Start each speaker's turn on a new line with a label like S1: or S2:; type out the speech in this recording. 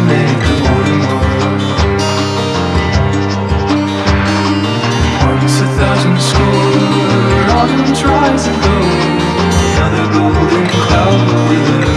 S1: make the morning more. Once 1,000 score, autumn tries to go. Another golden cloud with a